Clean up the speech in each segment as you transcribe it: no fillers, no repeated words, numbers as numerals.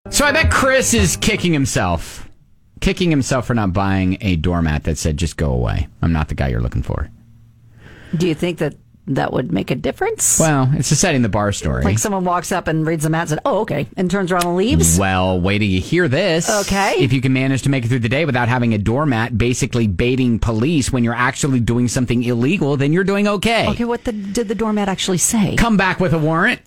So I bet Chris is kicking himself for not buying a doormat that said, just go away. I'm not the guy you're looking for. Do you think that would make a difference? Well, it's a setting the bar story. Like someone walks up and reads the mat and said, oh, okay, and turns around and leaves? Well, wait till you hear this. Okay. If you can manage to make it through the day without having a doormat basically baiting police when you're actually doing something illegal, then you're doing okay. Okay, what did the doormat actually say? Come back with a warrant.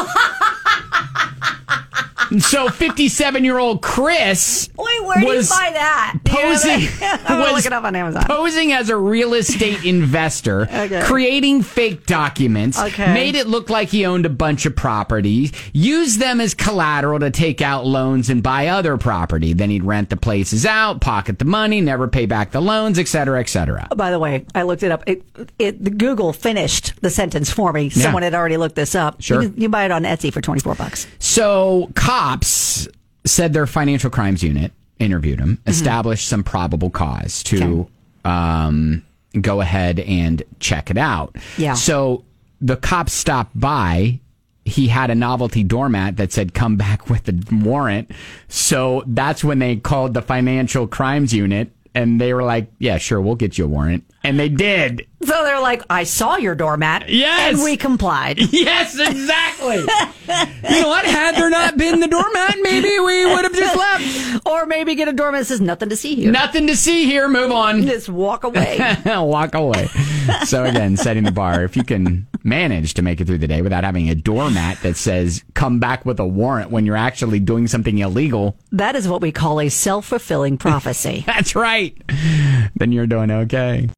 So 57-year-old Chris where do you buy that? I'm going to look it up on Amazon. Posing as a real estate investor, Okay. creating fake documents, Okay. made it look like he owned a bunch of properties, used them as collateral to take out loans and buy other property. Then he'd rent the places out, pocket the money, never pay back the loans, et cetera, et cetera. By the way, I looked it up. Google finished the sentence for me. Yeah. Someone had already looked this up. Sure. You can buy it on Etsy for $24. So cops said their financial crimes unit interviewed him, established some probable cause to go ahead and check it out. Yeah. So the cops stopped by. He had a novelty doormat that said, come back with a warrant. So that's when they called the financial crimes unit, and they were like, yeah, sure, we'll get you a warrant. And they did. So they're like, I saw your doormat. Yes. And we complied. Yes, exactly. You know what? Had there not been the doormat, maybe we would have just left. Or maybe get a doormat that says, nothing to see here. Nothing to see here. Move on. Just walk away. Walk away. So again, setting the bar. If you can manage to make it through the day without having a doormat that says, come back with a warrant when you're actually doing something illegal. That is what we call a self-fulfilling prophecy. That's right. Then you're doing okay.